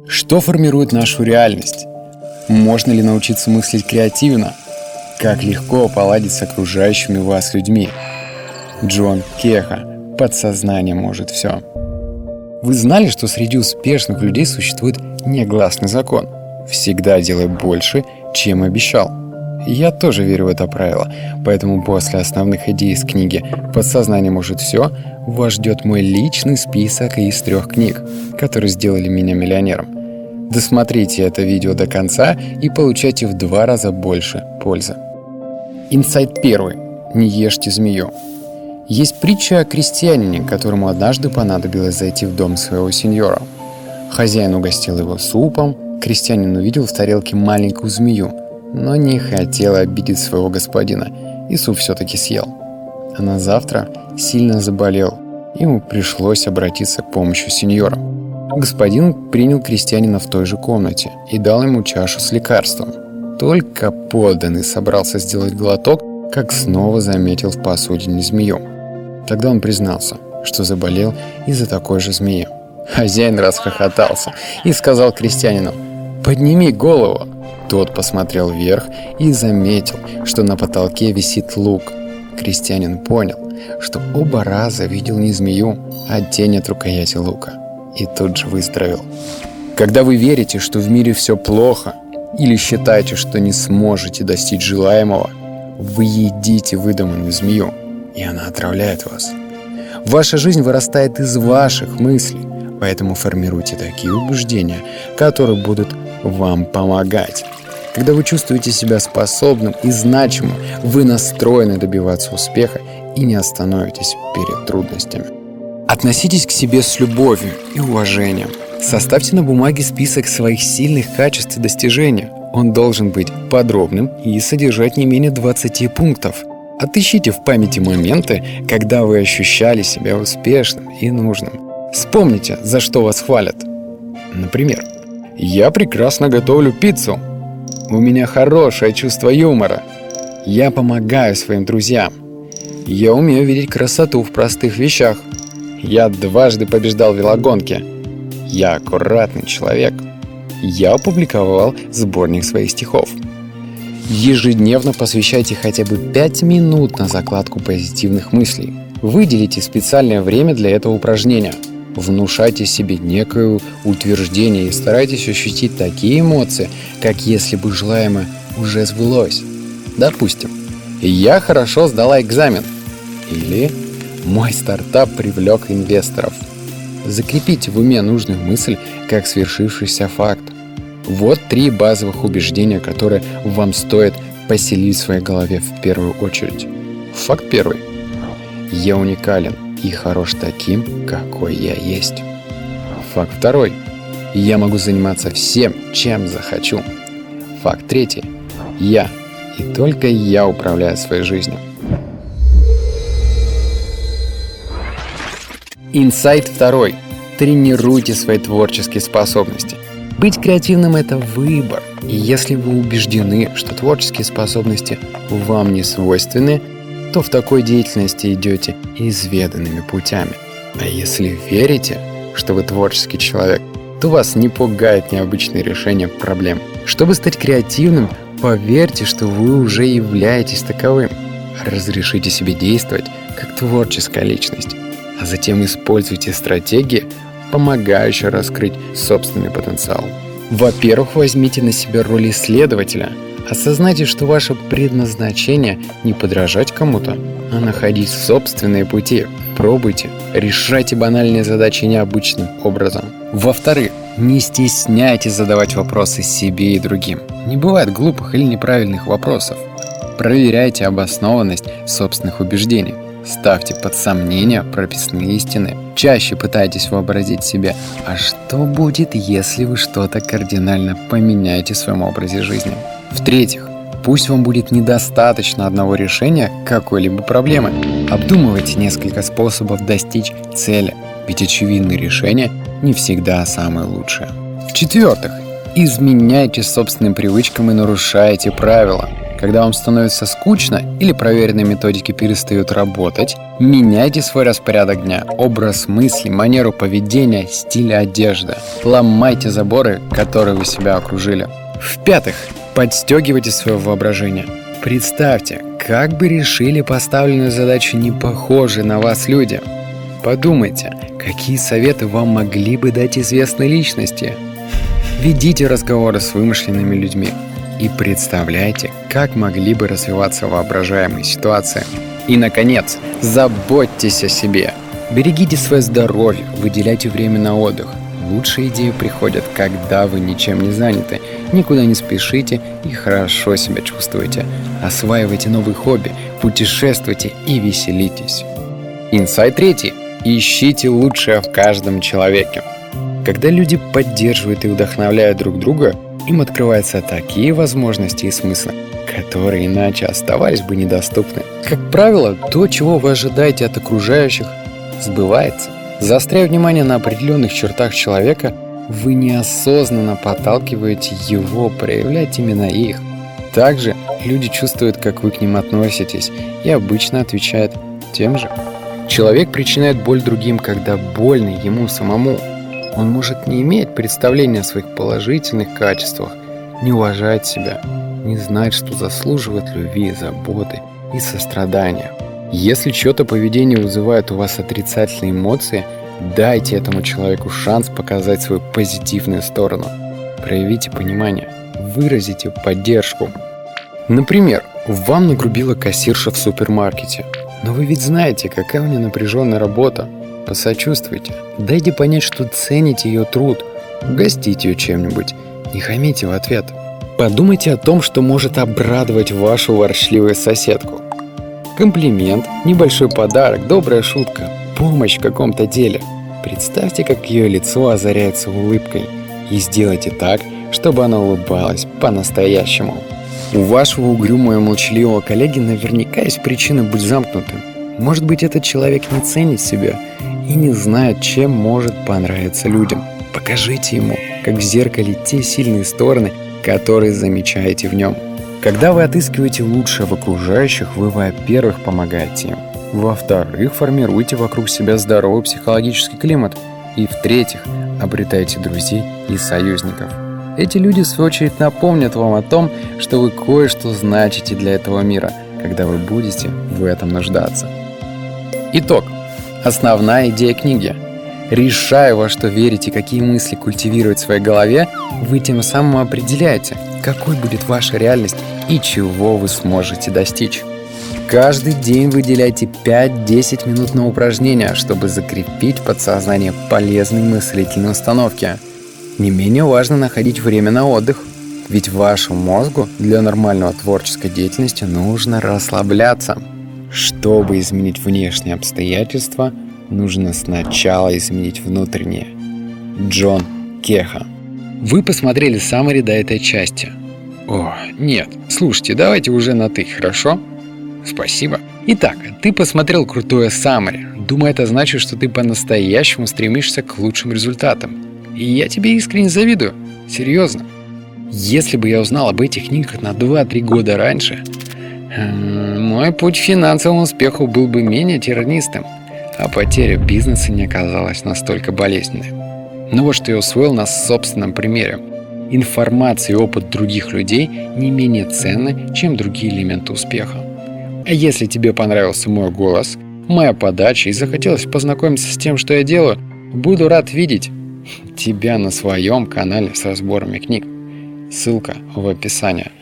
Что формирует нашу реальность? Можно ли научиться мыслить креативно? Как легко поладить с окружающими вас людьми? Джон Кеха. Подсознание может все. Вы знали, что среди успешных людей существует негласный закон? Всегда делай больше, чем обещал. Я тоже верю в это правило, поэтому после основных идей из книги «Подсознание может все» вас ждет мой личный список из 3 книг, которые сделали меня миллионером. Досмотрите это видео до конца и получайте в 2 раза больше пользы. Инсайт 1. Не ешьте змею. Есть притча о крестьянине, которому однажды понадобилось зайти в дом своего сеньора. Хозяин угостил его супом, крестьянин увидел в тарелке маленькую змею, но не хотел обидеть своего господина, и суп все-таки съел. А на завтра сильно заболел, ему пришлось обратиться к помощи сеньора. Господин принял крестьянина в той же комнате и дал ему чашу с лекарством. Только подданный собрался сделать глоток, как снова заметил в посудине змею. Тогда он признался, что заболел из-за такой же змеи. Хозяин расхохотался и сказал крестьянину: «Подними голову». Тот посмотрел вверх и заметил, что на потолке висит лук. Крестьянин понял, что оба раза видел не змею, а тень от рукояти лука, и тут же выздоровел. Когда вы верите, что в мире все плохо, или считаете, что не сможете достичь желаемого, вы едите выдуманную змею, и она отравляет вас. Ваша жизнь вырастает из ваших мыслей, поэтому формируйте такие убеждения, которые будут вам помогать. Когда вы чувствуете себя способным и значимым, вы настроены добиваться успеха и не остановитесь перед трудностями. Относитесь к себе с любовью и уважением. Составьте на бумаге список своих сильных качеств и достижений. Он должен быть подробным и содержать не менее 20 пунктов. Отыщите в памяти моменты, когда вы ощущали себя успешным и нужным. Вспомните, за что вас хвалят. Например, «Я прекрасно готовлю пиццу». «У меня хорошее чувство юмора». «Я помогаю своим друзьям». «Я умею видеть красоту в простых вещах». «Я 2 побеждал в велогонке». «Я аккуратный человек». «Я опубликовал сборник своих стихов». Ежедневно посвящайте хотя бы 5 минут на закладку позитивных мыслей. Выделите специальное время для этого упражнения. Внушайте себе некое утверждение и старайтесь ощутить такие эмоции, как если бы желаемое уже сбылось. Допустим, «Я хорошо сдала экзамен» или «Мой стартап привлек инвесторов». Закрепите в уме нужную мысль как свершившийся факт. Вот 3 базовых убеждения, которые вам стоит поселить в своей голове в первую очередь. Факт 1. Я уникален и хорош таким, какой я есть. Факт 2. Я могу заниматься всем, чем захочу. Факт 3. Я и только я управляю своей жизнью. Инсайт 2. Тренируйте свои творческие способности. Быть креативным – это выбор. И если вы убеждены, что творческие способности вам не свойственны, то в такой деятельности идете изведанными путями. А если верите, что вы творческий человек, то вас не пугает необычное решение проблем. Чтобы стать креативным, поверьте, что вы уже являетесь таковым. Разрешите себе действовать как творческая личность, а затем используйте стратегии, помогающие раскрыть собственный потенциал. Во-первых, возьмите на себя роль исследователя. Осознайте, что ваше предназначение не подражать кому-то, а находить собственные пути. Пробуйте, решайте банальные задачи необычным образом. Во-вторых, не стесняйтесь задавать вопросы себе и другим. Не бывает глупых или неправильных вопросов. Проверяйте обоснованность собственных убеждений. Ставьте под сомнение прописные истины. Чаще пытайтесь вообразить себе, а что будет, если вы что-то кардинально поменяете в своем образе жизни. В-третьих, пусть вам будет недостаточно одного решения какой-либо проблемы. Обдумывайте несколько способов достичь цели, ведь очевидные решения не всегда самые лучшие. В-четвертых, изменяйте собственным привычкам и нарушайте правила. Когда вам становится скучно или проверенные методики перестают работать, меняйте свой распорядок дня, образ мысли, манеру поведения, стиль одежды. Ломайте заборы, которые вы себя окружили. В-пятых, подстегивайте свое воображение. Представьте, как бы решили поставленную задачу не похожие на вас люди. Подумайте, какие советы вам могли бы дать известные личности. Ведите разговоры с вымышленными людьми и представляйте, как могли бы развиваться воображаемые ситуации. И, наконец, заботьтесь о себе. Берегите свое здоровье, выделяйте время на отдых. Лучшие идеи приходят, когда вы ничем не заняты, никуда не спешите и хорошо себя чувствуете. Осваивайте новые хобби, путешествуйте и веселитесь. Инсайт третий. Ищите лучшее в каждом человеке. Когда люди поддерживают и вдохновляют друг друга, им открываются такие возможности и смыслы, которые иначе оставались бы недоступны. Как правило, то, чего вы ожидаете от окружающих, сбывается. Заостряя внимание на определенных чертах человека, вы неосознанно подталкиваете его проявлять именно их. Также люди чувствуют, как вы к ним относитесь, и обычно отвечают тем же. Человек причиняет боль другим, когда больно ему самому. Он может не иметь представления о своих положительных качествах, не уважать себя, не знать, что заслуживает любви, заботы и сострадания. Если чье-то поведение вызывает у вас отрицательные эмоции, дайте этому человеку шанс показать свою позитивную сторону. Проявите понимание, выразите поддержку. Например, вам нагрубила кассирша в супермаркете, но вы ведь знаете, какая у нее напряженная работа. Посочувствуйте, дайте понять, что цените ее труд, угостите ее чем-нибудь, не хамите в ответ. Подумайте о том, что может обрадовать вашу ворчливую соседку. Комплимент, небольшой подарок, добрая шутка, помощь в каком-то деле. Представьте, как ее лицо озаряется улыбкой, и сделайте так, чтобы она улыбалась по-настоящему. У вашего угрюмого и молчаливого коллеги наверняка есть причина быть замкнутым. Может быть, этот человек не ценит себя и не знает, чем может понравиться людям. Покажите ему, как в зеркале, те сильные стороны, которые замечаете в нем. Когда вы отыскиваете лучшее в окружающих, вы, во-первых, помогаете им. Во-вторых, формируете вокруг себя здоровый психологический климат. И, в-третьих, обретаете друзей и союзников. Эти люди, в свою очередь, напомнят вам о том, что вы кое-что значите для этого мира, когда вы будете в этом нуждаться. Итог. Основная идея книги. Решая, во что верите, какие мысли культивировать в своей голове, вы тем самым определяете, какой будет ваша реальность и чего вы сможете достичь. Каждый день выделяйте 5-10 минут на упражнения, чтобы закрепить в подсознании полезные мыслительные установки. Не менее важно находить время на отдых, ведь вашему мозгу для нормальной творческой деятельности нужно расслабляться. Чтобы изменить внешние обстоятельства, нужно сначала изменить внутренние. Джон Кеха. Вы посмотрели саммари до этой части. О, нет, слушайте, давайте уже на «ты», хорошо? Спасибо. Итак, ты посмотрел крутое саммари. Думаю, это значит, что ты по-настоящему стремишься к лучшим результатам. И я тебе искренне завидую. Серьезно. Если бы я узнал об этих книгах на 2-3 года раньше, мой путь к финансовому успеху был бы менее тернистым, а потеря бизнеса не оказалась настолько болезненной. Но вот что я усвоил на собственном примере. Информация и опыт других людей не менее ценны, чем другие элементы успеха. А если тебе понравился мой голос, моя подача и захотелось познакомиться с тем, что я делаю, буду рад видеть тебя на своем канале с разборами книг. Ссылка в описании.